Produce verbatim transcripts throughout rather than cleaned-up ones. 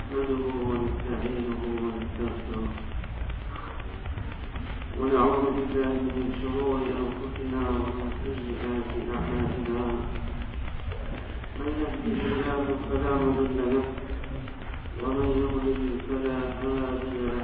نحمده ونستعينه ونستغفره ونعوذ بالله من شرور أنفسنا ومن سيئات أعمالنا. من يهده الله فلا مضل له ومن يضلل فلا هادي له.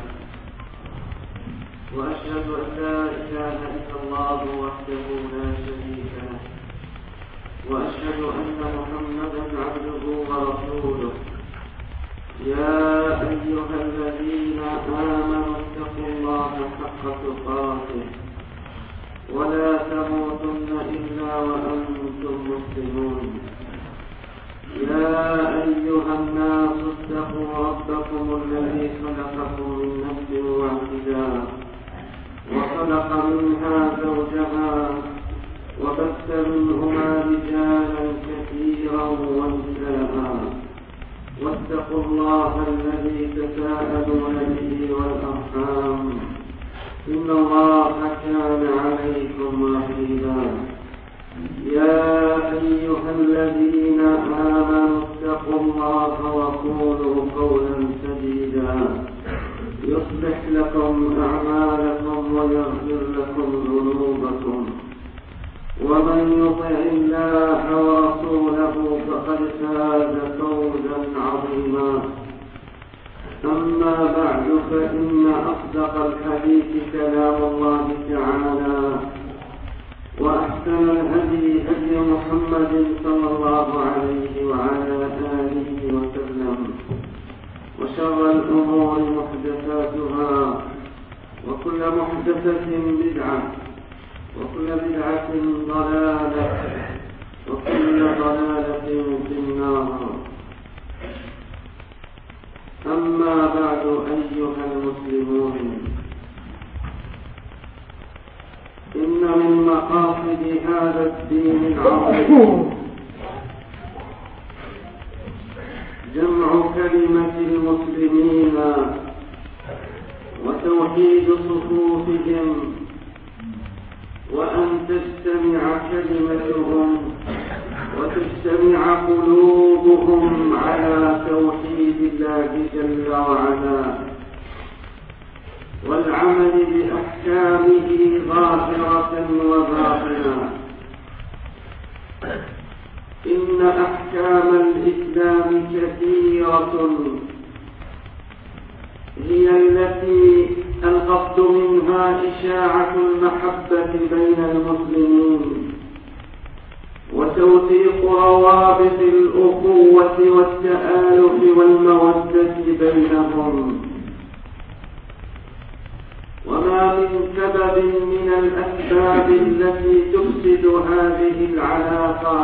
وأشهد أن لا إله إلا الله وحده لا شريك له، وأشهد أن محمدا عبده ورسوله. يا أيها الذين آمنوا اتقوا الله حق تقاته ولا تموتن إلا وأنتم مسلمون. يا أيها الناس اتقوا ربكم الذي خلقكم من نفس واحدة وخلق منها زوجها وبث منهما رجالا كثيرا ونساء. واتقوا الله الذي تساءلون به والأرحام إن الله كان عليكم رقيبا. يا أيها الذين آمنوا اتقوا الله وقولوا قولا سديدا يصلح لكم أعمالكم ويغفر لكم ذنوبكم، ومن يطع الله ورسوله فقد فاز فوزا عظيما. أما بعد، فإن أصدق الحديث كلام الله تعالى، وأحسن الهدي هدي محمد صلى الله عليه وعلى آله وسلم، وشر الأمور محدثاتها، وكل محدثة بدعة، وكل بدعة ضلالة، وكل ضلالة في النار. أما بعد أيها المسلمون، إن من مقاصد هذا الدين العظيم جمع كلمة المسلمين وتوحيد صفوفهم، وأن تجتمع كلمتهم وتجتمع قلوبهم على توحيد الله جل وعلا والعمل بأحكامه ظاهرة وباطنة. إن أحكام الإسلام كثيرة، هي التي القصد منها إشاعة المحبة بين المسلمين وتوثيق روابط الأخوة والتآلف والمودة بينهم. وما من سبب من الأسباب التي تفسد هذه العلاقة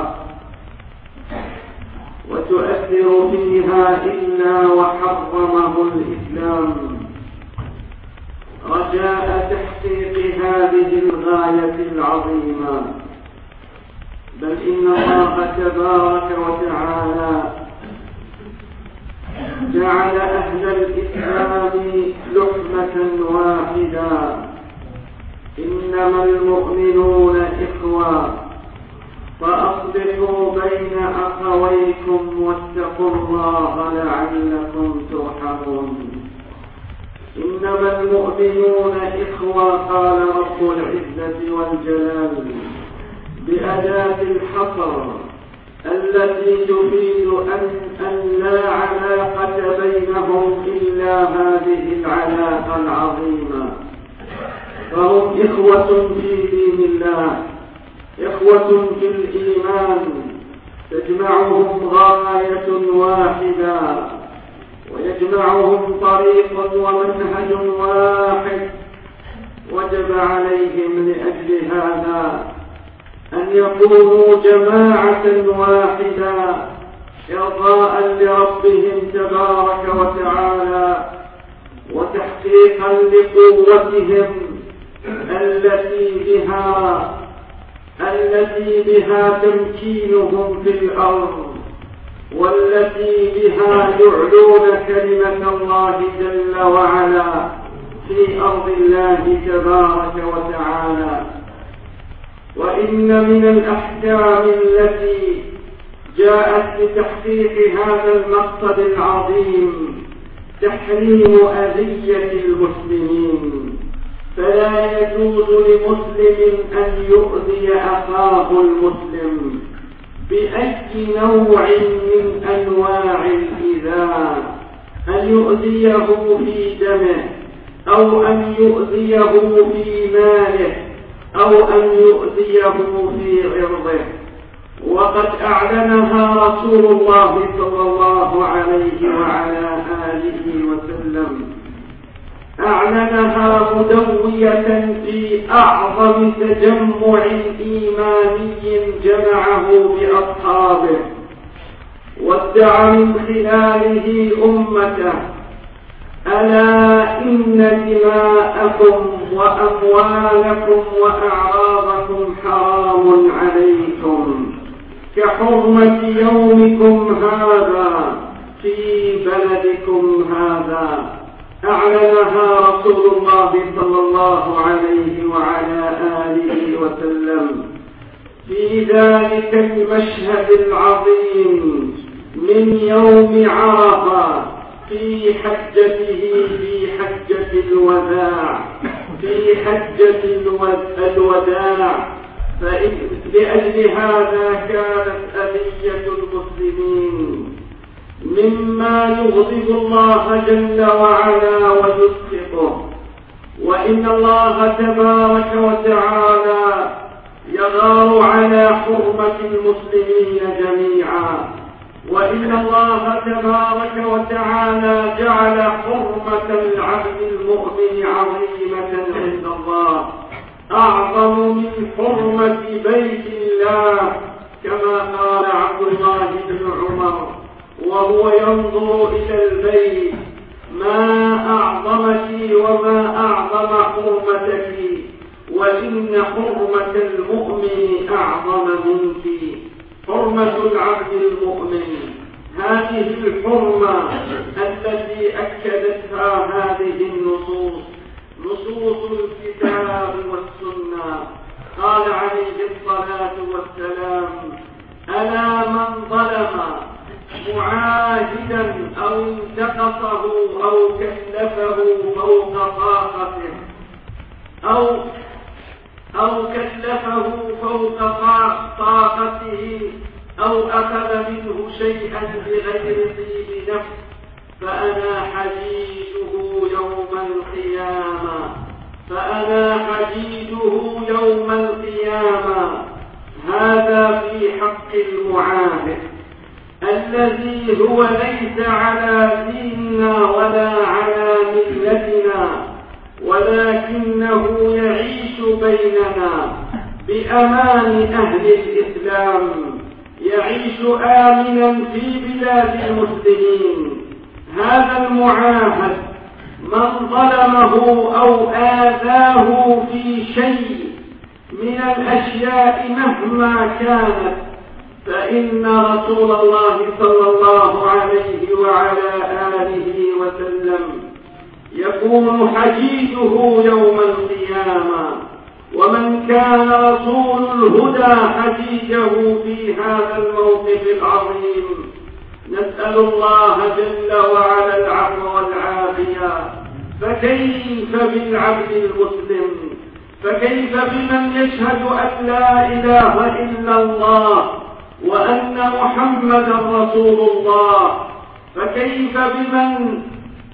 وتؤثر فيها إلا وحرمه الإسلام رجاء تحقيق هذه الغاية العظيمة. بل إن الله تبارك وتعالى جعل أهل الإسلام لحمة واحدة. إنما المؤمنون إخوة فأصلحوا بين أخويكم واتقوا الله لعلكم ترحمون. إنما المؤمنون إخوة، قال رب العزة والجلال بأداة الحصر التي تفيد أن, أن لا علاقة بينهم إلا هذه العلاقة العظيمة. فهم إخوة في دين الله، إخوة في الإيمان، تجمعهم غاية واحدة ويجمعهم طريق ومنهج واحد. وجب عليهم لأجل هذا أن يكونوا جماعة واحدة إرضاء لربهم تبارك وتعالى وتحقيقا لقوتهم التي بها التي بها تمكينهم في الأرض، والتي بها يعلون كلمة الله جل وعلا في أرض الله تبارك وتعالى. وإن من الأحكام التي جاءت لتحقيق هذا المقصد العظيم تحريم أذية المسلمين، فلا يجوز لمسلم أن يؤذي أخاه المسلم بأي نوع من أنواع الإيذاء، أن يؤذيه في دمه أو أن يؤذيه في ماله أو أن يؤذيه في عرضه. وقد أعلنها رسول الله صلى الله عليه وعلى آله وسلم، أعلنها مدوية في أعظم تجمع إيماني جمعه بأصحابه، وادعى من خلاله أمته: ألا إن دماءكم وأموالكم وأعراضكم حرام عليكم كحرمة يومكم هذا في بلدكم هذا. أعلنها رسول الله صلى الله عليه وعلى آله وسلم في ذلك المشهد العظيم من يوم عرفة في حجته في حجة الوداع في حجة الوداع لأجل هذا كانت أذية المسلمين مما يغضب الله جل وعلا ويسخطه، وإن الله تبارك وتعالى يغار على حرمة المسلمين جميعا، وإن الله تبارك وتعالى جعل حرمة العبد المؤمن عظيمة عند الله، أعظم من حرمة بيت الله، كما قال عبد الله بن عمر وهو ينظر إلى البيت: ما أعظمك وما أعظم حرمتك، وإن حرمة المؤمن أعظم منك. حرمة العبد المؤمن، هذه الحرمة التي أكدتها هذه النصوص، نصوص الكتاب والسنة. قال عليه الصلاة والسلام: ألا من ظلم معاهدا أو انتقصه أو كلفه فوق طاقته أو أو كلفه فوق طاقته أو أخذ منه شيئا بغير طيب نفس فأنا حديده يوم القيامة فأنا حديده يوم القيامة. هذا في حق المعاهد الذي هو ليس على ديننا ولا على ملتنا، ولكنه يعيش بيننا بأمان أهل الإسلام، يعيش آمنا في بلاد المسلمين. هذا المعاهد من ظلمه أو آذاه في شيء من الأشياء مهما كانت، فإن رسول الله صلى الله عليه وعلى آله وسلم يكون حديده يوم القيامة. ومن كان رسول الهدى حديده في هذا الموقف العظيم، نسأل الله جل وعلا العفو والعافية. فكيف بالعبد المسلم؟ فكيف بمن يشهد أن لا إله إلا الله وأن محمدا رسول الله؟ فكيف بمن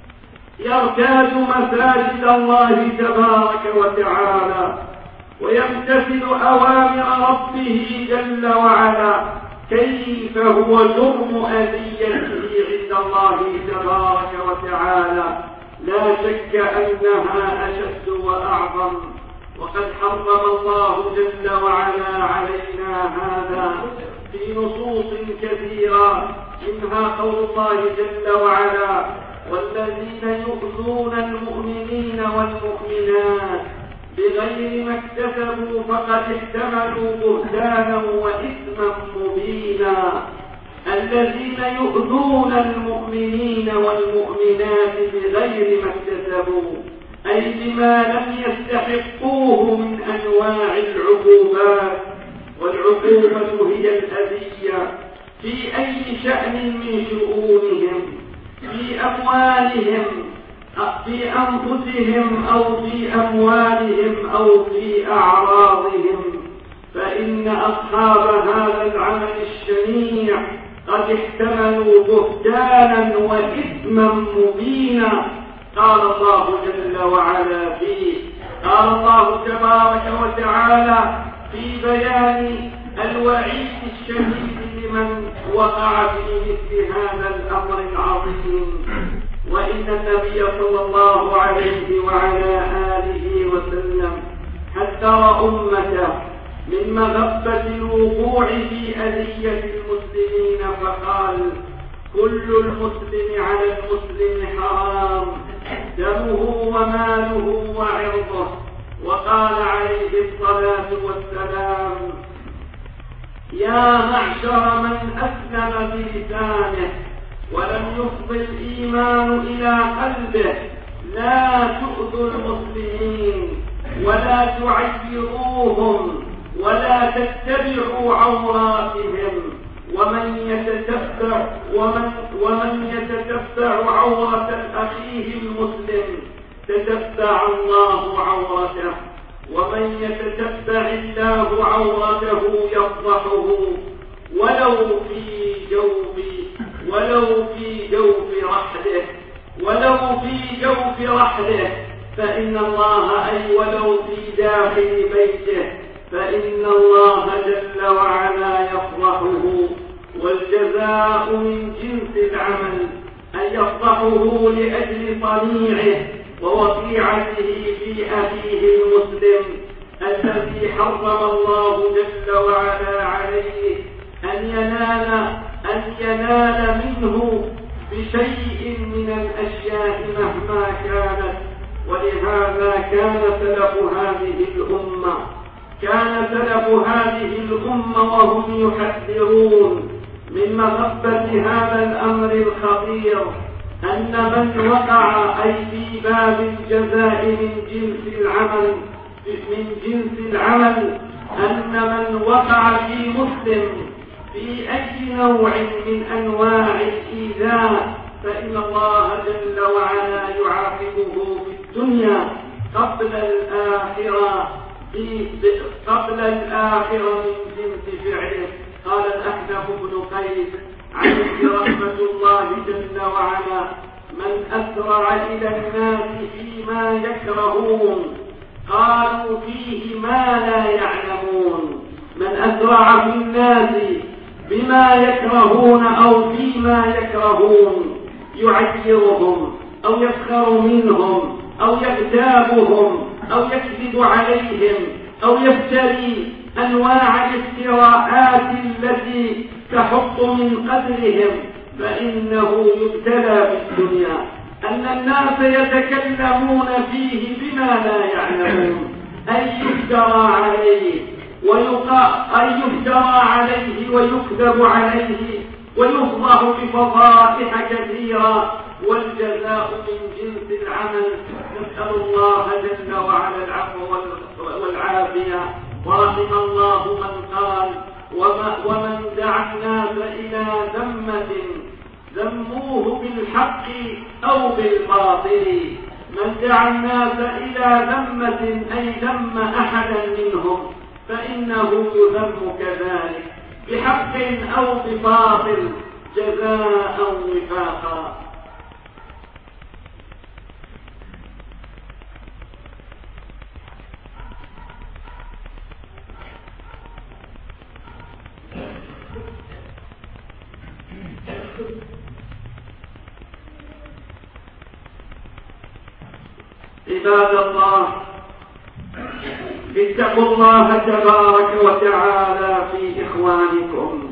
يرتاد مساجد الله تبارك وتعالى ويمتثل أوامر ربه جل وعلا؟ كيف هو جرم أذيته عند الله تبارك وتعالى؟ لا شك أنها أشد وأعظم، وقد حرم الله جل وعلا علينا هذا في نصوص كثيرة، منها قول الله جل وعلا: والذين يؤذون المؤمنين والمؤمنات بغير ما اكتسبوا فقد احتملوا بهتانا وإثما مبينا. الذين يؤذون المؤمنين والمؤمنات بغير ما اكتسبوا، أي بما لم يستحقوه من أنواع العقوبات، والعقوبة هي الأذية في أي شأن من شؤونهم، في أموالهم في أنفسهم أو في أموالهم أو في أعراضهم، فإن أصحاب هذا العمل الشنيع قد احتملوا بهتانا وإثما مبينا. قال الله جل وعلا فيه، قال الله تبارك وتعالى في بيان الوعيد الشديد لمن وقع في مثل هذا الأمر العظيم: وإن النبي صلى الله عليه وعلى آله وسلم حذر أمته من مغبة الوقوع في أذية المسلمين فقال: كل المسلم على المسلم حرام، دمه وماله وعرضه. وقال عليه الصلاة والسلام: يا معشر من أسلم بلسانه ولم يفض الإيمان إلى قلبه، لا تؤذوا المسلمين ولا تعيروهم ولا تتبعوا عوراتهم، ومن يتتبع ومن ومن يتتبع عورة أخيه المسلم تتبع الله عورته، ومن يتتبع الله عورته يفضحه ولو في جوف ولو في جوف رحله ولو في جوف رحله فإن الله أي ولو في داخل بيته فإن الله جل وعلا يفضحه. والجزاء من جنس العمل، أن يفضحه لأجل صنيعه ووقيعته في أخيه المسلم الذي حرم الله جل وعلا عليه أن ينال أن ينال منه بشيء من الأشياء مهما كانت. ولهذا كان سلف هذه الأمة كان سلف هذه الأمة وهم يحذرون من مغبة هذا الأمر الخطير، أن من وقع أي في باب الجزاء من جنس العمل من جنس العمل أن من وقع في مسلم في أي نوع من أنواع الإيذاء فإن الله جل وعلا يعاقبه في الدنيا قبل الآخرة قبل الآخرة من جنس فعله. قال الأحنف بن قيس عليه رحمة الله جل وعلا: من أسرع إلى الناس فيما يكرهون قالوا فيه ما لا يعلمون. من أسرع في الناس بما يكرهون أو فيما يكرهون يعيرهم أو يسخر منهم أو يغتابهم أو يكذب عليهم أو يفتري أنواع الافتراءات التي تحط من قدرهم، فإنه يبتلى في الدنيا أن الناس يتكلمون فيه بما لا يعلمون، أي يفترى عليه أي يفترى عليه ويكذب عليه ويفضح بفضائح كثيرة، والجزاء من جنس العمل. نسأل الله جل وعلا العفو والعافية. ورحم الله من قال: ومن دعا الناس إلى ذمة ذموه بالحق أو بالباطل. من دعا الناس إلى ذمة أي ذم أحدا منهم فإنه يذم كذلك بحق أو بباطل جزاء وفاقا. عباد الله، اتقوا الله تبارك وتعالى في إخوانكم،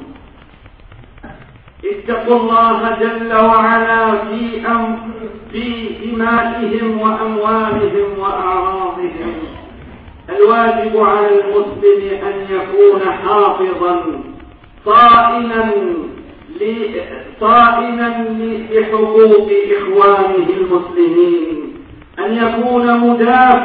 اتقوا الله جل وعلا في أم في دمائهم وأموالهم وأعراضهم. الواجب على المسلم أن يكون حافظا صائنا صائنا لحقوق إخوانه المسلمين، أن يكون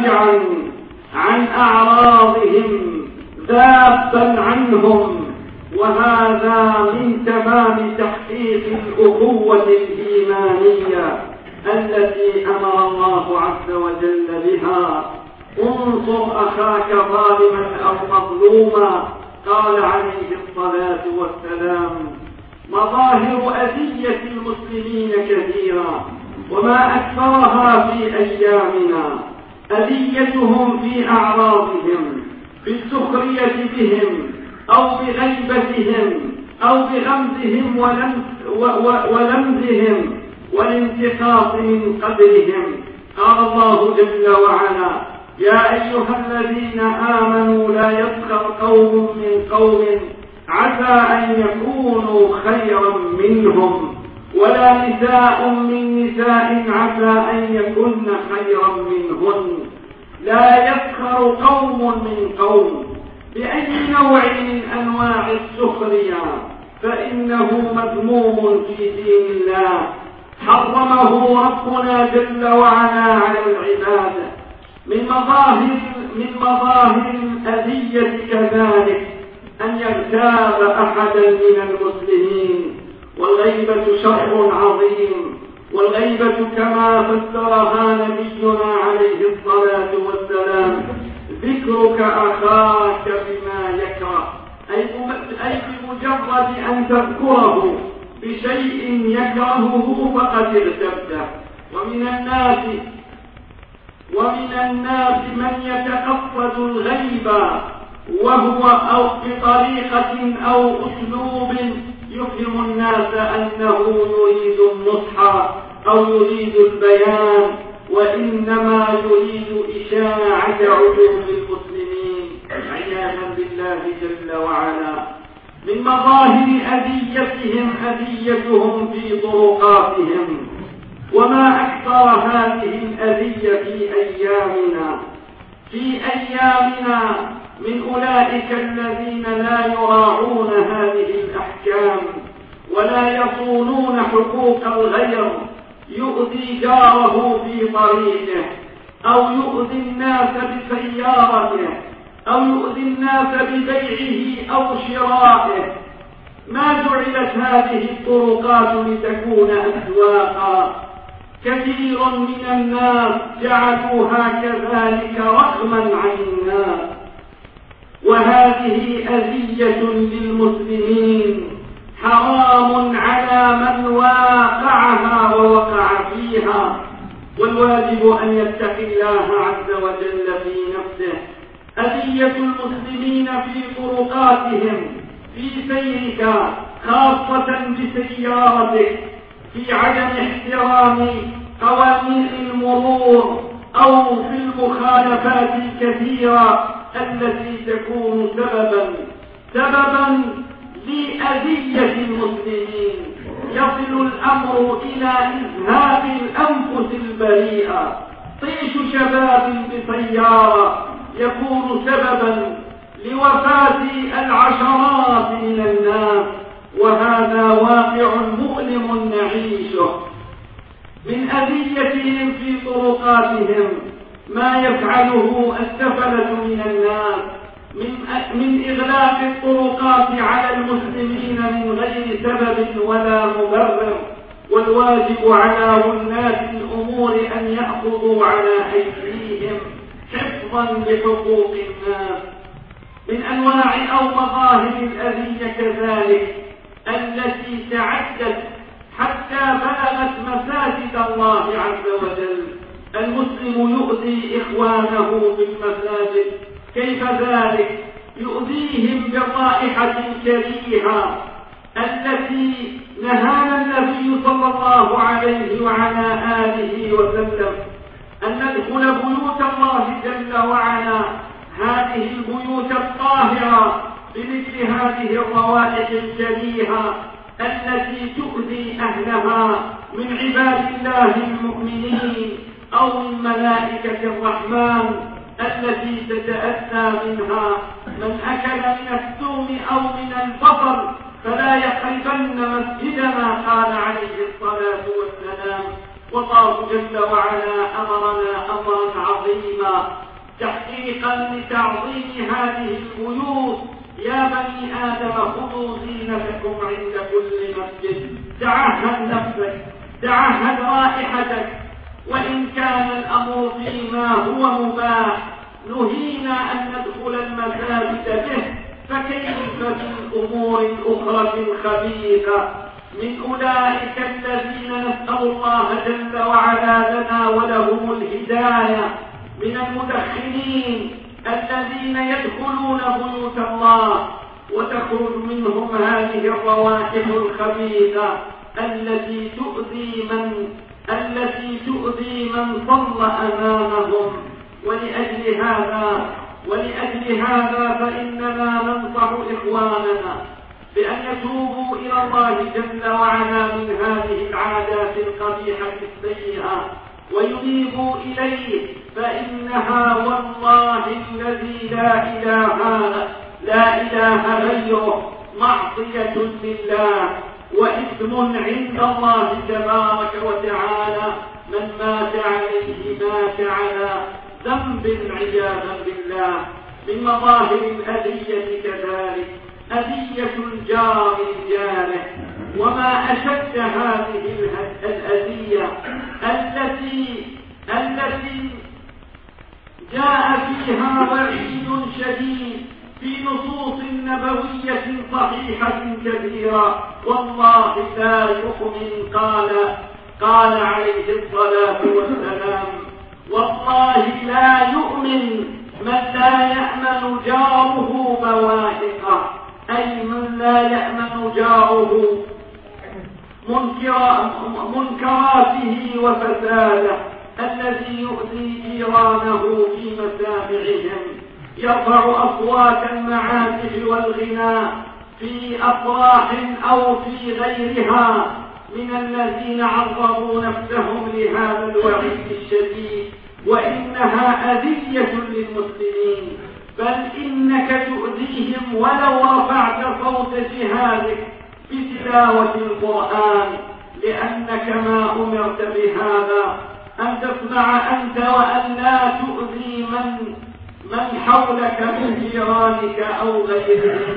مدافعا عن أعراضهم ذابا عنهم وهذا من تمام تحقيق الأخوة الإيمانية التي أمر الله عز وجل بها. انصر أخاك ظالما أو مظلوما، قال عليه الصلاة والسلام. مظاهر أذية المسلمين كثيرة وما أكثرها في أيامنا. أذيتهم في أعراضهم، في السخرية بهم أو بغيبتهم أو بغمزهم ولمزهم والانتقاص من قدرهم. قال الله جل وعلا: يا أيها الذين آمنوا لا يسخر قوم من قوم عسى أن يكونوا خيرا منهم ولا نساء من نساء عسى أن يكن خيرا منهن. لا يسخر قوم من قوم بأي نوع من أنواع السخرية فإنه مذموم في دين الله، حرمه ربنا جل وعلا على العباد. من مظاهر من مظاهر الأذية كذلك أن يغتاب أحدا من المسلمين، والغيبة شر عظيم. والغيبة كما فسرها نبينا عليه الصلاة والسلام: ذكرك أخاك بما يكره، أي بمجرد أن تذكره بشيء يكرهه فقد اغتبته. ومن الناس ومن الناس من يتقصد الغيبة وهو أو بطريقة أو أسلوب يفهم الناس أنه يريد النصح أو يريد البيان، وإنما يريد إشاعة عدو المسلمين عياذا بالله جل وعلا. من مظاهر أذيتهم أذيتهم في طرقاتهم، وما أكثر هذه الأذية في أيامنا في أيامنا من أولئك الذين لا يراعون هذه الأحكام ولا يصونون حقوق الغير، يؤذي جاره في طريقه أو يؤذي الناس بسيارته أو يؤذي الناس ببيعه أو شرائه. ما جعلت هذه الطرقات لتكون أسواقا؟ كثير من الناس جعلوها كذلك رغما عن الناس، وهذه أذية للمسلمين حرام على من واقعها ووقع فيها. والواجب أن يتقي الله عز وجل في نفسه. أذية المسلمين في طرقاتهم، في سيرك خاصة بسيارتك، في عدم احترام قوانين المرور أو في المخالفات الكثيرة التي تكون سببا سببا لأذية المسلمين. يصل الأمر إلى إذهاب الأنفس البريئة. طيش شباب بسيارة يكون سببا لوفاة العشرات من الناس، وهذا واقع مؤلم نعيشه. من أذيتهم في طرقاتهم ما يفعله السفلة من الناس من من إغلاق الطرقات على المسلمين من غير سبب ولا مبرر. والواجب على ولاة الأمور أن يأخذوا على أيديهم حفظا لحقوق الناس. من أنواع أو مظاهر الأذية كذلك التي تعدت حتى بلغت مساجد الله عز وجل. المسلم يؤذي إخوانه في المساجد. كيف ذلك؟ يؤذيهم بالرائحة الكريهة التي نهانا النبي صلى الله عليه وعلى آله وسلم أن ندخل بيوت الله جل وعلا، هذه البيوت الطاهرة، بمثل هذه الروائح الكريهة التي تؤذي أهلها من عباد الله المؤمنين أو من ملائكة الرحمن التي تتأتى منها. من أكل من الثوم أو من البصل فلا يقربن مسجدنا، قال عليه الصلاة والسلام. والله جل وعلا أمرنا أمرا عظيما تحقيقا لتعظيم هذه البيوت. يا بني آدم خذوا زينتكم عند كل مسجد. تعهد نفسك، تعهد رائحتك، وإن كان الأمر فيما هو مباح نهينا أن ندخل المساجد به، فكيف في الأمور الأخرى الخبيثة من أولئك الذين نسأل الله جل وعلا لنا ولهم الهداية، من المدخنين الذين يدخلون بيوت الله وتخرج منهم هذه الروائح الخبيثة التي تؤذي من التي تؤذي من صلى أمامهم. ولأجل هذا ولأجل هذا فإننا ننصح إخواننا بأن يتوبوا إلى الله جل وعلا من هذه العادات القبيحة السيئة وينيبوا إليه، فإنها والله الذي لا إله لا إله غيره معصية لله وإثم عند الله تبارك وتعالى. من مات عليه مات على ذنب عياذا بالله. من مظاهر الأذية كذلك أذية الجار لجاره، وما أشد هذه الأذية التي التي جاء فيها وعيد شديد في نصوص نبوية صحيحة كثيرة. والله لا يؤمن، قال قال عليه الصلاة والسلام: والله لا يؤمن من لا يأمن جاره بوائقه، أي من لا يأمن جاره منكراته وفساده الذي يؤذي جيرانه في مسامعهم، يرفع أصوات المعازف والغناء في أفراح أو في غيرها من الذين عرضوا نفسهم لهذا الوعيد الشديد، وإنها أذية للمسلمين. بل إنك تؤذيهم ولو رفعت صوت جهادك بتلاوة القرآن، لأنك ما أمرت بهذا أن تسمع أنت وأن لا تؤذي من من حولك من جيرانك أو غيرهم.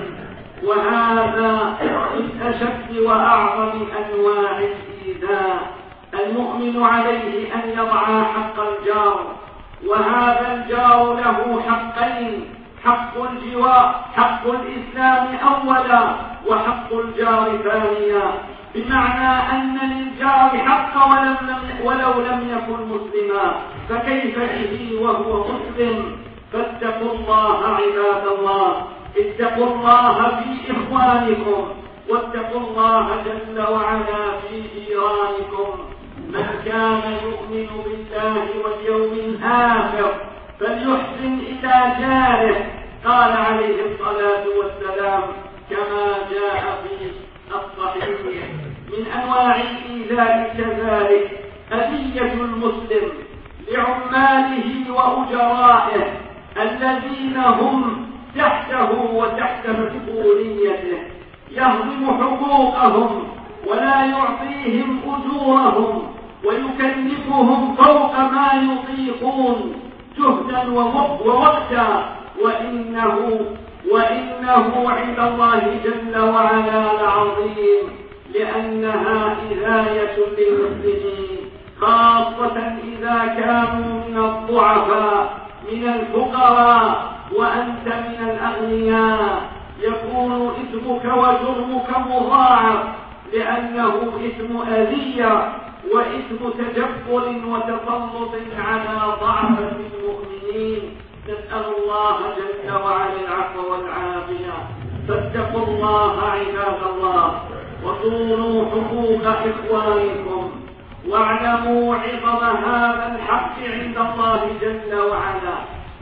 وهذا من أشد وأعظم أنواع الإيذاء. المؤمن عليه أن يضع حق الجار، وهذا الجار له حقين: حق الجوار، حق الإسلام أولا، وحق الجار ثانيا، بمعنى أن للجار حق ولو لم يكن مسلما، فكيف به وهو مسلم؟ فاتقوا الله عباد الله، اتقوا الله في إخوانكم، واتقوا الله جل وعلا في جيرانكم. من كان يؤمن بالله واليوم الآخر فليحسن إلى جاره، قال عليه الصلاة والسلام كما جاء في الصحيح. من أنواع الإيذاء كذلك أذية المسلم لعماله وأجرائه الذين هم تحته وتحت مسؤوليته، يهضم حقوقهم ولا يعطيهم أجورهم ويكلفهم فوق ما يطيقون جهدا ووقتا، وإنه وإنه عند الله جل وعلا لعظيم، لأنها إذاية للمسلمين، خاصة إذا كانوا من الضعفاء من الفقراء وأنت من الأغنياء، يكون إثمك وجرمك مضاعف، لأنه إثم أذية وإثم تجبر وتسلط على ضعفة المؤمنين. نسأل الله جل وعلا العفو والعافية. فاتقوا الله عباد الله، وصونوا حقوق إخوانكم، واعلموا عظم هذا الحق عند الله جل وعلا.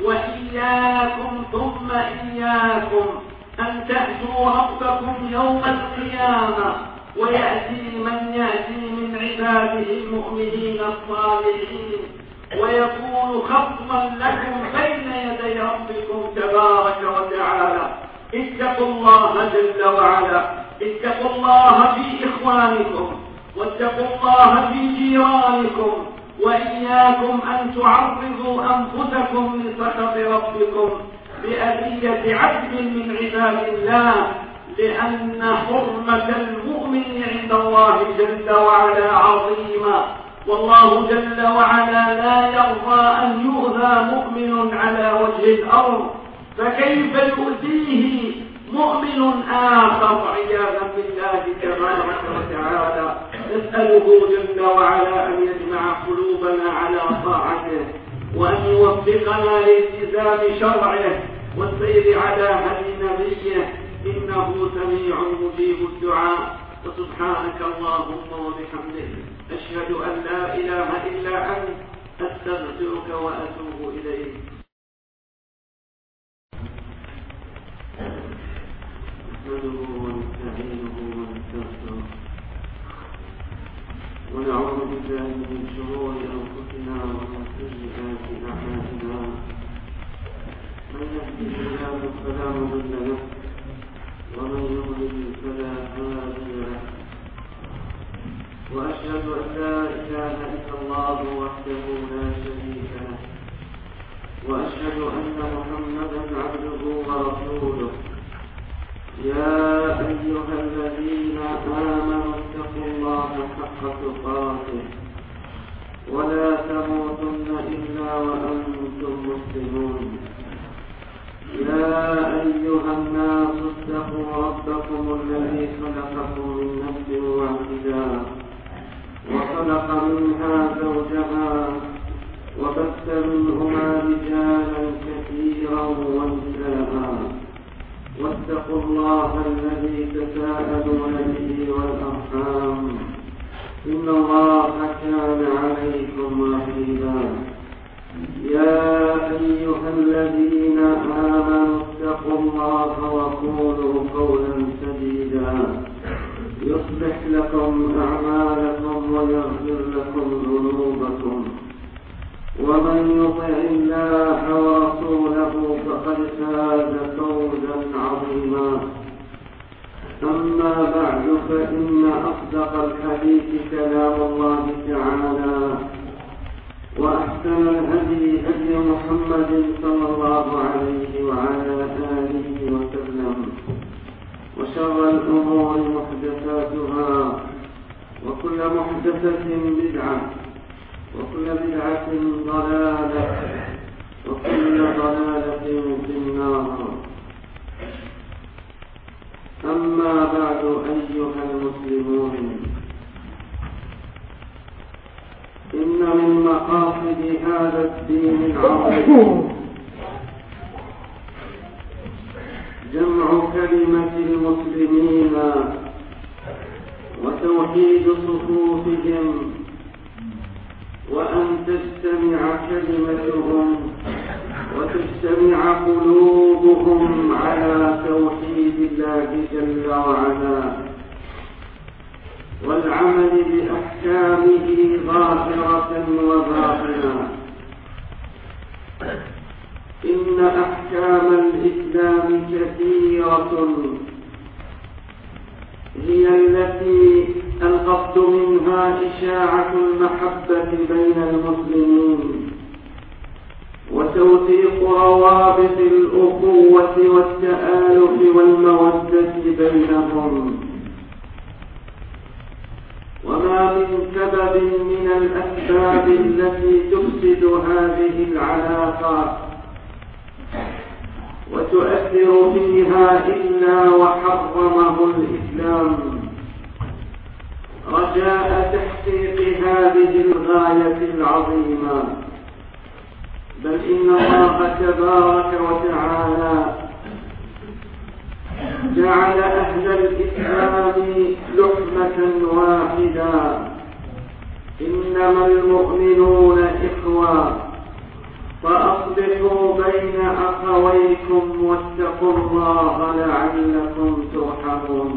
وإياكم ثم إياكم أن تأتوا ربكم يوم القيامة ويأتي من يأتي من عباده المؤمنين الصالحين ويكون خصما لكم بين يدي ربكم تبارك وتعالى. اتقوا الله جل وعلا، اتقوا الله في إخوانكم، واتقوا الله في جيرانكم، وإياكم أن تعرضوا أنفسكم لسخط ربكم، بأذية عبد من عباد الله، لأن حرمة المؤمن عند الله جل وعلا عظيمة، والله جل وعلا لا يرضى أن يؤذى مؤمن على وجه الأرض، فكيف يؤذيه مؤمن آخر عياذا بالله تبارك وتعالى. نسأله جل وعلا أن يجمع قلوبنا على طاعته، وأن يوفقنا لالتزام شرعه والسير على هدي نبيه، إنه سميع مجيب الدعاء. وسبحانك اللهم وبحمدك أشهد أن لا إله إلا أنت أستغفرك وأتوب إليك. نحمده ونستعينه ونستغفره ونعوذ بالله من شرور أنفسنا ومن سيئات أعمالنا، من يهده الله فلا مضل له ومن يضلل فلا هادي له، وأشهد أن لا إله إلا الله وحده لا شريك له، وأشهد أن محمدا عبده ورسوله. يا أيها الذين آمنوا اتقوا الله حق تقاته ولا تموتن إلا وأنتم مسلمون. يا أيها الناس اتقوا ربكم الذي خلقكم من نفس واحدة وخلق منها زوجها وبث منهما رجالا كثيرا ونساء، واتقوا الله الذي تساءلون به والأرحام، إن الله كان عليكم رقيبا. يا أيها الذين آمنوا اتقوا الله وقولوا قولا سديدا يصلح لكم أعمالكم ويغفر لكم ذنوبكم، ومن يطع الله ورسوله فقد فاز فوزا عظيما. أما بعد، فإن أصدق الحديث كلام الله تعالى، وأحسن الهدي هدي محمد صلى الله عليه وعلى آله وسلم، وشر الأمور محدثاتها، وكل محدثة بدعة، وكل بدعة ضلالة، وكل ضلالة في النار. أما بعد، أيها المسلمون، إن من مقاصد هذا الدين العظيم جمع كلمة المسلمين وتوحيد صفوفهم، وأن تجتمع كلمتهم وتجتمع قلوبهم على توحيد الله جل وعلا، والعمل بأحكامه ظاهرة وباطنة. إن أحكام الإسلام كثيرة، هي التي القصد منها إشاعة المحبة بين المسلمين، وتوثيق روابط الأخوة والتآلف والمودة بينهم. وما من سبب من الأسباب التي تفسد هذه العلاقات وتؤثر فيها إلا وحرمه الإسلام، رجاء تحقيق هذه الغاية العظيمة. بل إن الله تبارك وتعالى جعل أهل الإسلام لحمة واحدة، إنما المؤمنون إخوة، فأصلحوا بين أخويكم واتقوا الله لعلكم ترحمون.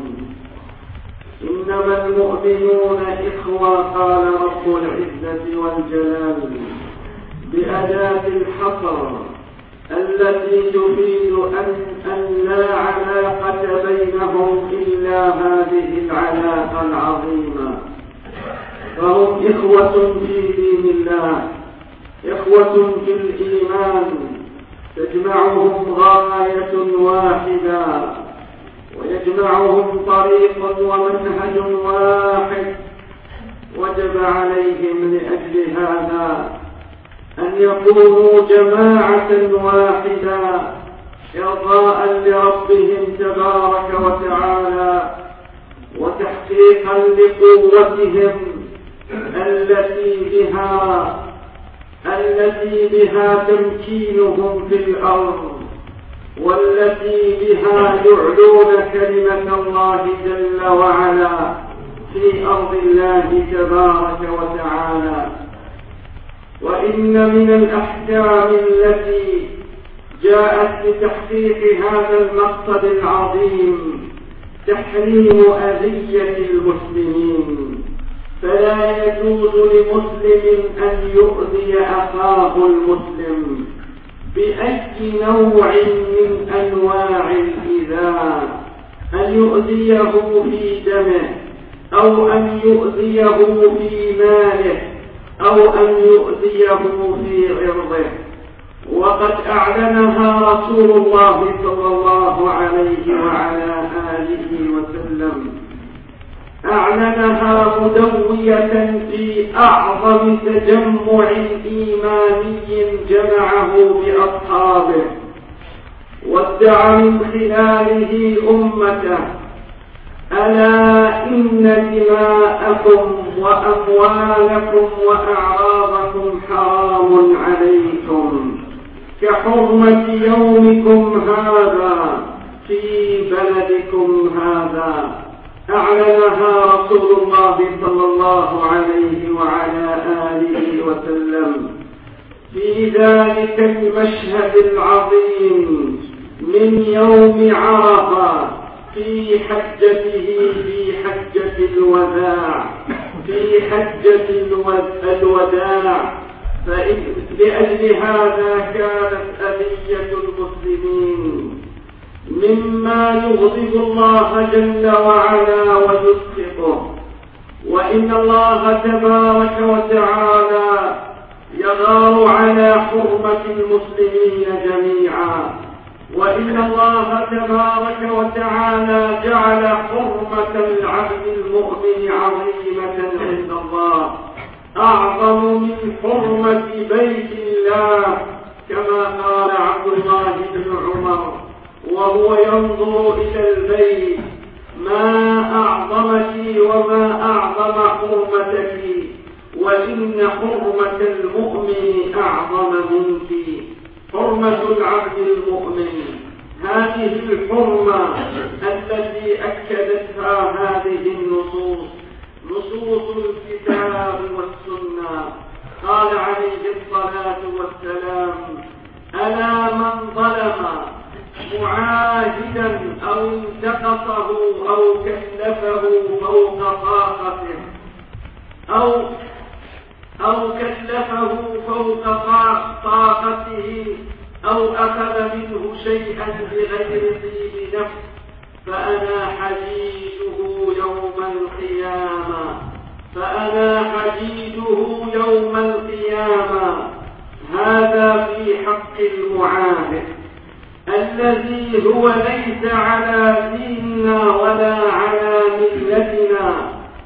إنما المؤمنون إخوة، قال رب العزة والجلال بأداة الحصر التي تفيد أن لا علاقة بينهم إلا هذه العلاقة العظيمة، فهم إخوة في دين الله، إخوة في الإيمان، تجمعهم غاية واحدة ويجمعهم طريق ومنهج واحد، وجب عليهم لأجل هذا أن يكونوا جماعة واحدة إرضاء لربهم تبارك وتعالى وتحقيقا لقوتهم التي بها التي بها تمكينهم في الأرض، والتي بها يعلون كلمة الله جل وعلا في أرض الله تبارك وتعالى. وإن من الأحكام التي جاءت لتحقيق هذا المقصد العظيم تحريم أذية المسلمين، فلا يجوز لمسلم أن يؤذي أخاه المسلم بأي نوع من أنواع الإيذاء، أن يؤذيه في دمه أو أن يؤذيه في ماله أو أن يؤذيه في عرضه. وقد أعلنها رسول الله صلى الله عليه وعلى آله وسلم، أعلنها مدوية في أعظم تجمع إيماني جمعه بأصحابه، وادعى من خلاله أمته: ألا إن دماءكم وأموالكم وأعراضكم حرام عليكم كحرمة يومكم هذا في بلدكم هذا. أعلنها رسول الله صلى الله عليه وعلى آله وسلم في ذلك المشهد العظيم من يوم عرفة في حجته في حجة الوداع في حجة الوداع لأجل هذا كانت أذية المسلمين مما يغضب الله جل وعلا ويسخطه. وإن الله تبارك وتعالى يغار على حرمة المسلمين جميعا، وإن الله تبارك وتعالى جعل حرمة العبد المؤمن عظيمة عند الله، أعظم من حرمة بيت الله، كما قال عبد الله بن عمر وهو ينظر إلى البيت: ما أعظمك وما أعظم حرمتك، وإن حرمة المؤمن أعظم منك. حرمة العبد المؤمن، هذه الحرمة التي أكدتها هذه النصوص، نصوص الكتاب والسنة. قال عليه الصلاة والسلام: ألا من ظلم معاهدا أو انتقصه أو كلفه فوق طاقته أو أو كلفه فوق طاقته أو أخذ منه شيئا بغير طيب نفس فأنا حديده يوم القيامة فأنا حديده يوم القيامة. هذا في حق المعاهد الذي هو ليس على ديننا ولا على ملتنا،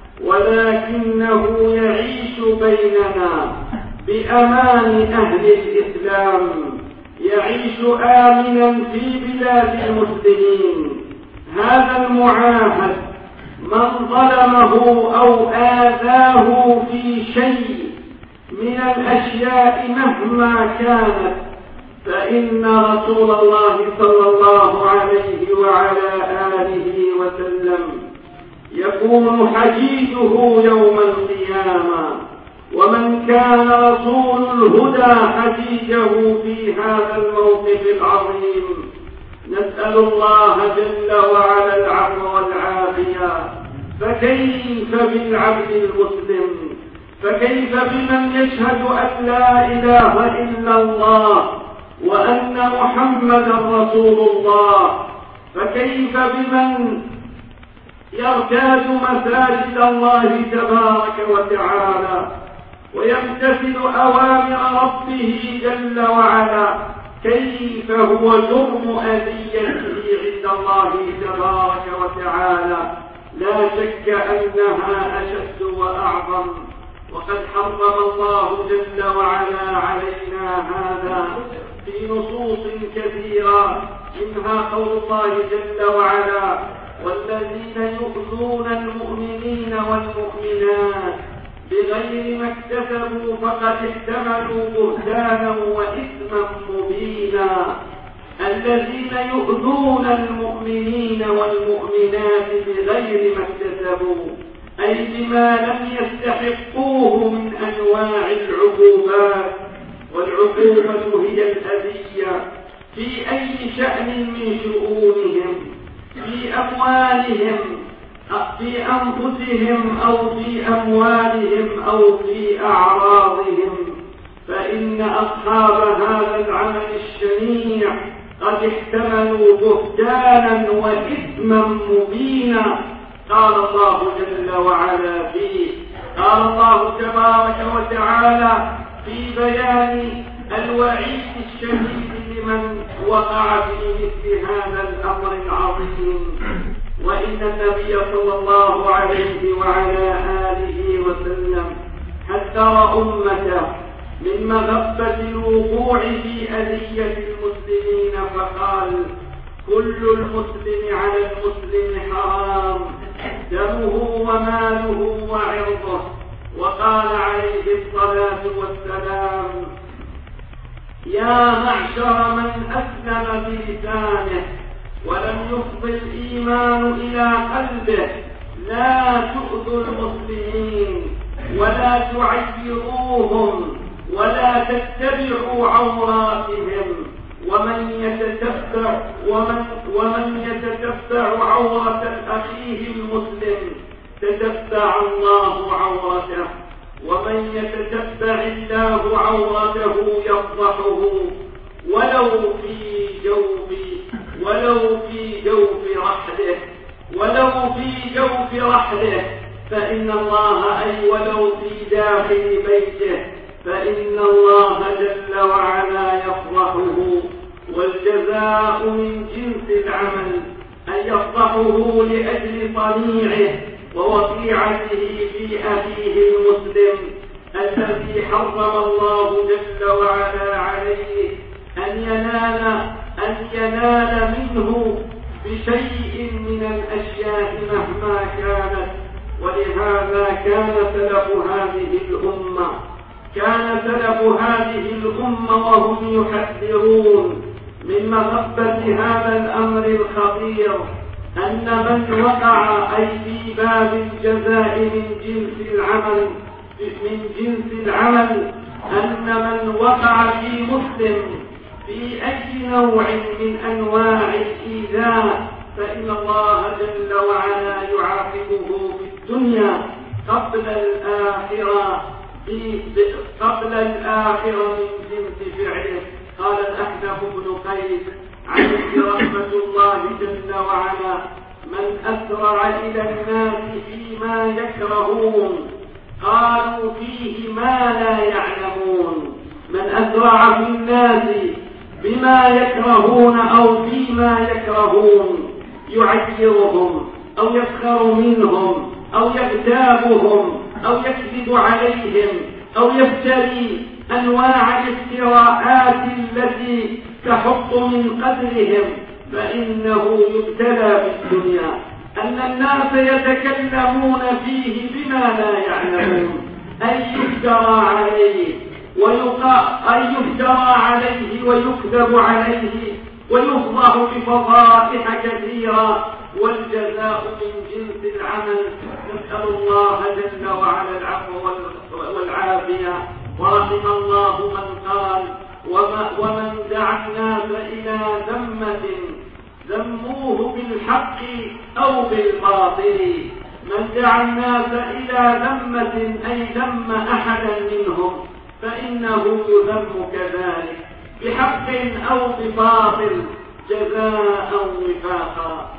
ولكنه يعيش بيننا بأمان أهل الإسلام، يعيش آمنا في بلاد المسلمين. هذا المعاهد من ظلمه أو آذاه في شيء من الأشياء مهما كانت، فإن رسول الله صلى الله عليه وعلى آله وسلم يكون حديده يوم القيامة. ومن كان رسول الهدى حديده في هذا الموقف العظيم، نسأل الله جل وعلا العفو والعافية. فكيف بالعبد المسلم؟ فكيف بمن يشهد أن لا إله إلا الله وأن محمدا رسول الله؟ فكيف بمن يرتاد مساجد الله تبارك وتعالى ويمتثل أوامر ربه جل وعلا كيف هو جرم أذيته عند الله تبارك وتعالى؟ لا شك أنها أشد وأعظم، وقد حرم الله جل وعلا علينا هذا في نصوص كثيرة، منها قول الله جل وعلا: والذين يؤذون المؤمنين والمؤمنات بغير ما اكتسبوا فقد احتملوا بهتانا وإثما مبينا. الذين يؤذون المؤمنين والمؤمنات بغير ما اكتسبوا أي بما لم يستحقوه من أنواع العقوبات، والعقوبة هي الأذية في أي شأن من شؤونهم، في أموالهم، في أنفسهم أو في أموالهم أو في أعراضهم، فإن أصحاب هذا العمل الشنيع قد احتملوا بهتانا وإثما مبينا. قال الله جل وعلا فيه، قال الله تبارك وتعالى في بيان الوعيد الشديد لمن وقع في مثل هذا الأمر العظيم: وإن النبي صلى الله عليه وعلى آله وسلم حذر أمته من مغبة الوقوع في أذية المسلمين فقال: كل المسلم على المسلم حرام، دمه وماله وعرضه. وقال عليه الصلاة والسلام: يا معشر من أسلم بلسانه ولم يفض الإيمان إلى قلبه، لا تؤذوا المسلمين ولا تعيروهم ولا تتبعوا عوراتهم، ومن يتتبع ومن ومن يتتبع عورة أخيه المسلم تتبع الله عورته، ومن يتتبع الله عورته يفضحه ولو في جوف ولو في جوف رحله ولو في جوف رحله فإن الله أي ولو في داخل بيته فإن الله جل وعلا يفضحه. والجزاء من جنس العمل، أن يفضحه لأجل صنيعه ووقيعته في أخيه المسلم الذي حرم الله جل وعلا عليه أن ينال أن ينال منه بشيء من الأشياء مهما كانت. ولهذا كان سلف هذه الأمة كان سلف هذه الأمة وهم يحذرون من مغبة هذا الأمر الخطير، أن من وقع أي في باب الجزاء من جنس العمل من جنس العمل أن من وقع في مسلم في أي نوع من أنواع الإيذاء فإن الله جل وعلا يعاقبه في الدنيا قبل الآخرة قبل الآخرة من جنس فعله. قال الأحنف بن قيس عليه رحمة الله جل وعلا: من أسرع إلى الناس فيما يكرهون قالوا فيه ما لا يعلمون. من أسرع في الناس بما يكرهون أو فيما يكرهون يعيرهم أو يسخر منهم أو يغتابهم أو يكذب عليهم أو يفتري أنواع الافتراءات التي تحط من قدرهم، فإنه يبتلى في الدنيا أن الناس يتكلمون فيه بما لا يعلمون، أن يفترى عليه أن يفترى عليه ويكذب عليه ويفضح بفضائح كثيرة، والجزاء من جنس العمل. نسأل الله جل وعلا العفو والعافية. ورحم الله من قال: ومن دعا الناس إلى ذمة ذموه بالحق أو بالباطل. من دعا الناس إلى ذمة أي ذم أحدا منهم فإنه يذم كذلك بحق أو بباطل جزاء وفاقا.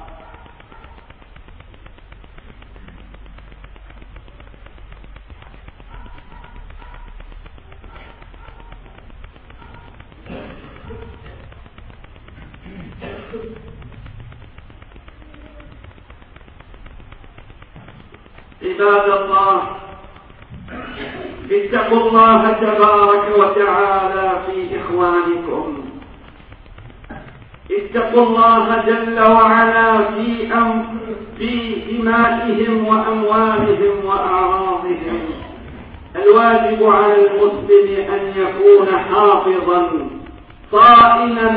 عباد الله، اتقوا الله تبارك وتعالى في إخوانكم، اتقوا الله جل وعلا في أم في دمائهم وأموالهم وأعراضهم. الواجب على المسلم أن يكون حافظا صائنا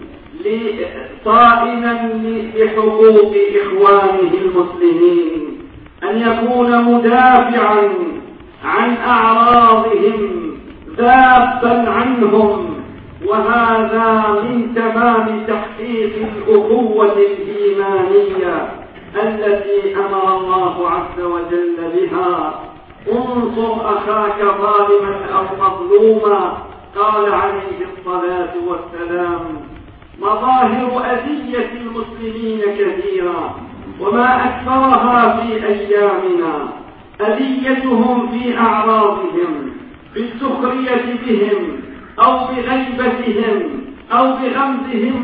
صائنا لحقوق إخوانه المسلمين، أن يكون مدافعا عن أعراضهم ذابا عنهم، وهذا من تمام تحقيق الأخوة الإيمانية التي أمر الله عز وجل بها. انصر أخاك ظالما أو مظلوما، قال عليه الصلاة والسلام. مظاهر أذية المسلمين كثيرة، وما أكثرها في أيامنا. أذيتهم في أعراضهم، بالسخرية بهم أو بغيبتهم أو بغمزهم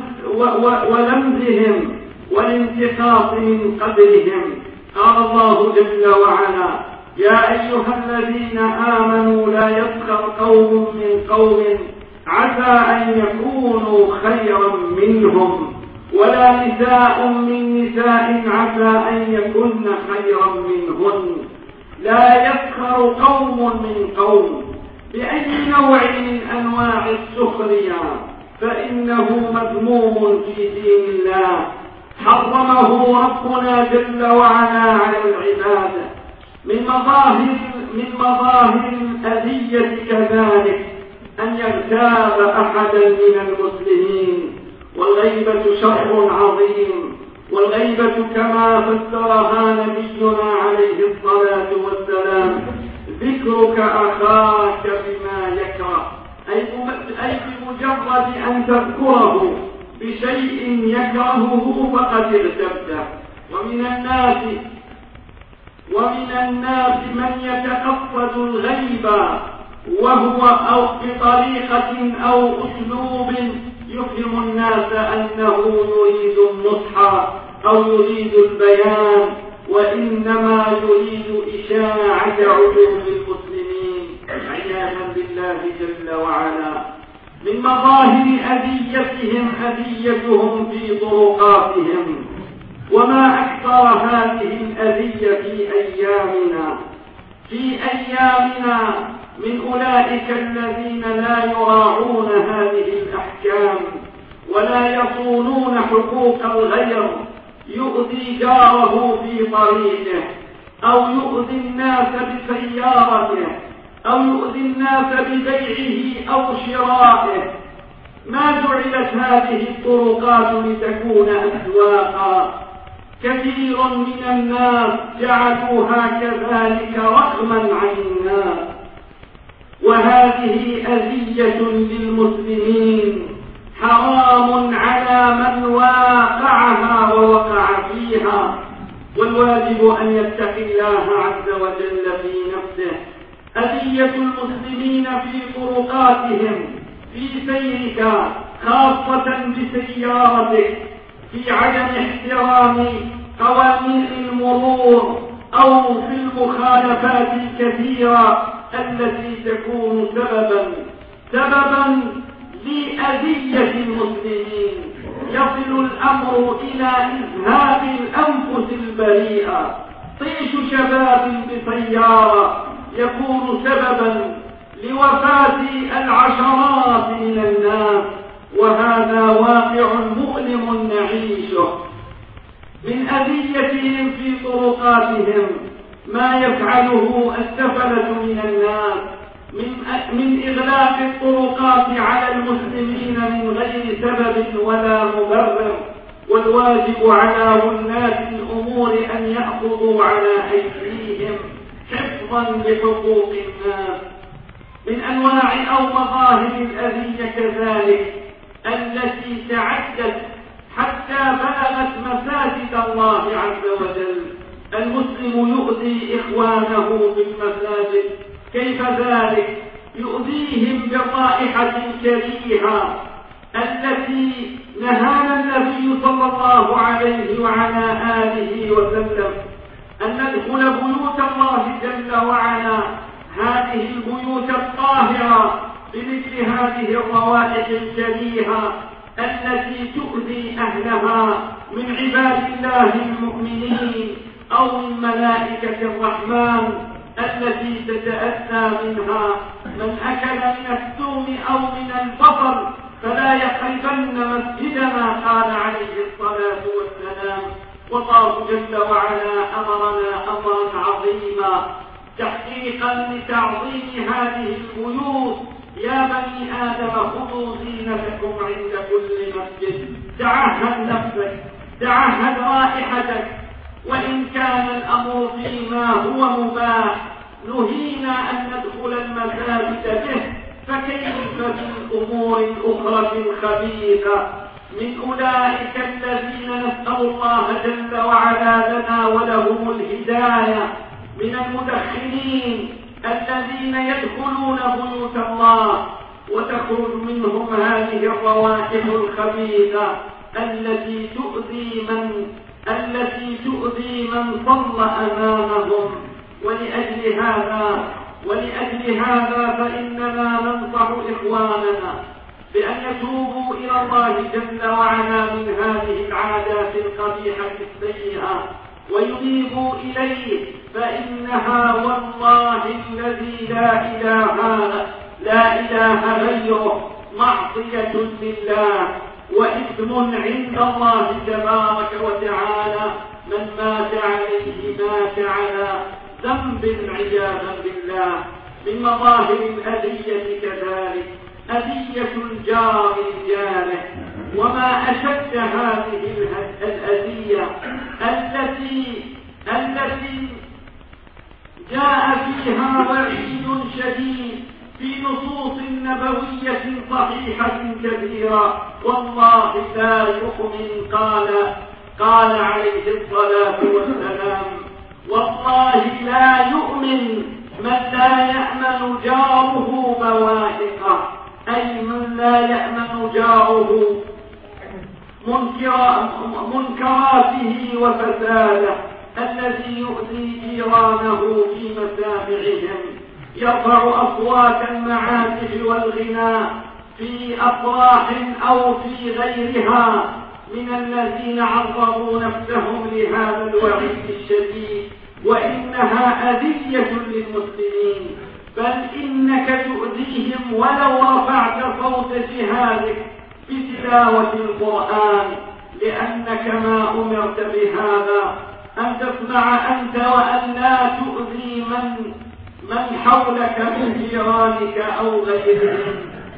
ولمزهم والانتقاص من قدرهم. قال الله جل وعلا: يا أيها الذين آمنوا لا يسخر قوم من قوم عسى أن يكونوا خيرا منهم، ولا نساء من نساء عسى أن يكن خيرا منهن. لا يسخر قوم من قوم بأي نوع من أنواع السخرية، فإنه مذموم في دين الله، حرمه ربنا جل وعلا على العباد. من مظاهر من مظاهر الأذية كذلك أن يغتاب أحدا من المسلمين، والغيبة شر عظيم. والغيبة كما فسرها نبينا عليه الصلاة والسلام: ذكرك أخاك بما يكره، أي بمجرد أن تذكره بشيء يكرهه فقد اغتبته. ومن الناس ومن الناس من يتقصد الغيبة وهو أو بطريقة أو أسلوب يفهم الناس أنه يريد النصح أو يريد البيان، وإنما يريد إشاعة عدو المسلمين عياذا بالله جل وعلا. من مظاهر أذيتهم أذيتهم في طرقاتهم، وما أكثر هذه الأذية في أيامنا في أيامنا من أولئك الذين لا يراعون هذه الأحكام ولا يصونون حقوق الغير، يؤذي جاره في طريقه، أو يؤذي الناس بسيارته، أو يؤذي الناس ببيعه أو شرائه. ما جعلت هذه الطرقات لتكون أسواقا؟ كثير من الناس جعلوها كذلك رغما عن الناس، وهذه أذية للمسلمين حرام على من واقعها ووقع فيها. والواجب أن يتقي الله عز وجل في نفسه. أذية المسلمين في طرقاتهم، في سيرك، خاصة بسيارتك، في عدم احترام قوانين المرور، أو في المخالفات الكثيرة التي تكون سببا سببا لأذية المسلمين. يصل الأمر إلى إزهاق الأنفس البريئة. طيش شباب بسيارة يكون سببا لوفاة العشرات من الناس، وهذا واقع مؤلم نعيشه. من أذيتهم في طرقاتهم ما يفعله السفلة من الناس من من إغلاق الطرقات على المسلمين من غير سبب ولا مبرر. والواجب على ولاة الأمور أن يأخذوا على أيديهم حفظا لحقوق الناس. من أنواع أو مظاهر الأذية كذلك التي تعدت حتى بلغت مساجد الله عز وجل. المسلم يؤذي إخوانه في المساجد. كيف ذلك؟ يؤذيهم بالرائحة الكريهة التي نهانا النبي صلى الله عليه وعلى آله وسلم أن ندخل بيوت الله جل وعلا، هذه البيوت الطاهرة، بمثل هذه الروائح الكريهة التي تؤذي أهلها من عباد الله المؤمنين أو من ملائكة الرحمن التي تتأتى منها. من أكل من الثوم أو من البصل فلا يقربن مسجدنا، قال عليه الصلاة والسلام. والله جل وعلا أمرنا أمرا عظيما تحقيقا لتعظيم هذه البيوت: يا بني آدم خذوا زينتكم عند كل مسجد. تعهد نفسك، تعهد رائحتك، وإن كان الأمر فيما هو مباح نهينا أن ندخل المساجد به، فكيف بالأمور الأخرى الخبيثة من أولئك الذين نسأل الله جل وعلا لنا ولهم الهداية، من المدخنين الذين يدخلون بيوت الله وتخرج منهم هذه الروائح الخبيثة التي تؤذي من التي تؤذي من صلى أمامهم. ولأجل هذا ولأجل هذا فإننا ننصح إخواننا بأن يتوبوا إلى الله جل وعلا من هذه العادات القبيحة السيئة وينيبوا إليه، فإنها والله الذي لا إله لا إله غيره معصية لله وإثم عند الله تبارك وتعالى. من مات عليه مات على ذنب عياذا بالله. من مظاهر الأذية كذلك أذية الجار لجاره، وما أشد هذه الأذية التي التي جاء فيها وعيد شديد في نصوص نبوية صحيحة كثيرة. والله لا يؤمن، قال قال عليه الصلاة والسلام: والله لا يؤمن من لا يأمن جاره بوائقه، أي من لا يأمن جاره منكراته وفساده الذي يؤذي جيرانه في مسامعهم، يرفع أصوات المعازف والغناء في أفراح أو في غيرها من الذين عرضوا نفسهم لهذا الوعيد الشديد، وإنها أذية للمسلمين. بل إنك تؤذيهم ولو رفعت صوت جهادك بتلاوة القرآن، لأنك ما أمرت بهذا أن تسمع أنت وأن لا تؤذي من من حولك من جيرانك أو غيرهم.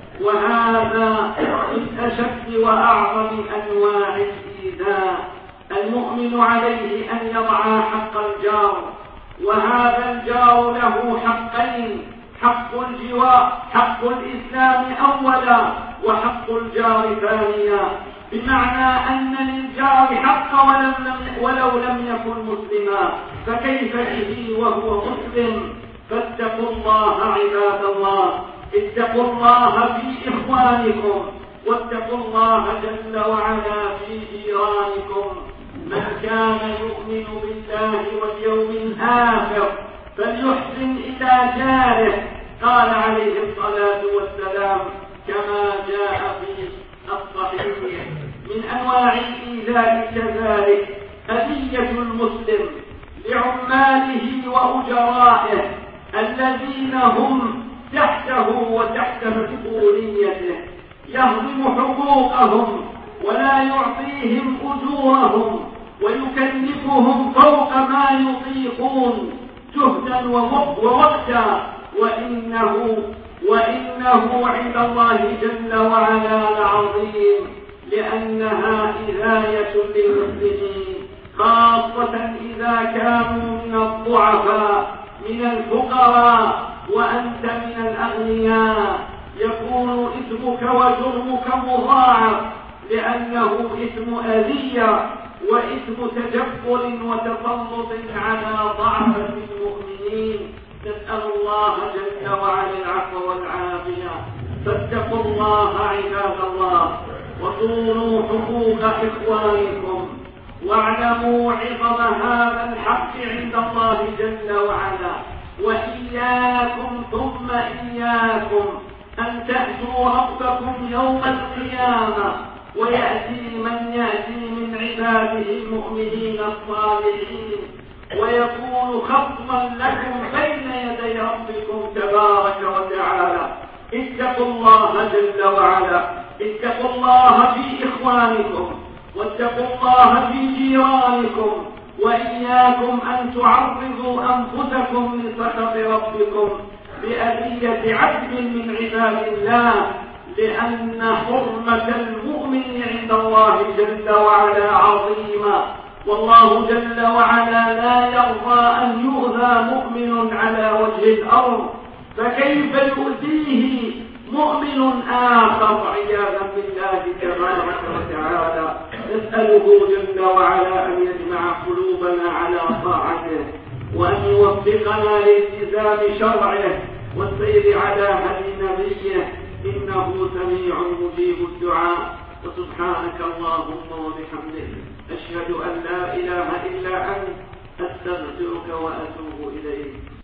وهذا من أشد وأعظم أنواع الإيذاء. المؤمن عليه أن يرعى حق الجار، وهذا الجار له حقين: حق الجوار، حق الإسلام أولا، وحق الجار ثانيا، بمعنى أن للجار حق ولو لم يكن مسلما، فكيف به وهو مسلم؟ فاتقوا الله عباد الله، اتقوا الله في إخوانكم، واتقوا الله جل وعلا في جيرانكم. من كان يؤمن بالله واليوم الآخر فليحسن إلى جاره، قال عليه الصلاة والسلام كما جاء في الصحيح. من أنواع الإيذاء كذلك أذية المسلم لعماله وأجرائه الذين هم تحته وتحت مسؤوليته، يهضم حقوقهم ولا يعطيهم أجورهم ويكلفهم فوق ما يطيقون جهدا ووقتا، وإنه وإنه عند الله جل وعلا لعظيم، لأنها إذاية للمسلمين، خاصة إذا كانوا من الضعفاء من الفقراء وأنت من الأغنياء، يكون إثمك وجرمك مضاعف، لأنه إثم أذية وإثم تجبر وتسلط على ضعفة المؤمنين. نسأل الله جل وعلا العفو والعافية. فاتقوا الله عباد الله، وصونوا حقوق إخوانكم، واعلموا عظم هذا الحق عند الله جل وعلا. وإياكم ثم إياكم أن تأتوا ربكم يوم القيامة ويأتي من يأتي من عباده المؤمنين الصالحين ويكون خصما لكم بين يدي ربكم تبارك وتعالى. اتقوا الله جل وعلا، اتقوا الله في إخوانكم، واتقوا الله في جيرانكم، وإياكم أن تعرضوا أنفسكم لسخط ربكم بأذية عبد من عباد الله، لأن حرمة المؤمن عند الله جل وعلا عظيمة، والله جل وعلا لا يرضى أن يؤذى مؤمن على وجه الأرض، فكيف يؤذيه مؤمن آخر عياذا بالله تبارك وتعالى. نسأله جل وعلا أن يجمع قلوبنا على طاعته، وأن يوفقنا لالتزام شرعه والسير على هدي نبيه، إنه سميع مجيب الدعاء. وسبحانك اللهم وبحمدك أشهد أن لا إله إلا أنت أستغفرك وأتوب إليك.